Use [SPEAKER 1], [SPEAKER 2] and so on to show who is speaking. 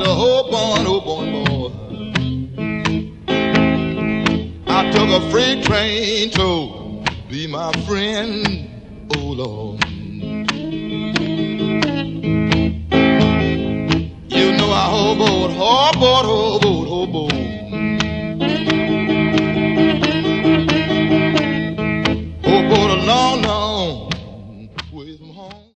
[SPEAKER 1] to hope on, boy. I took a freight train to be my friend, oh Lord.